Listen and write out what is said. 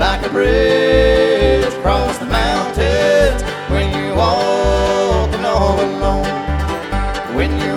like a bridge across the mountains when you're walking all alone. When you're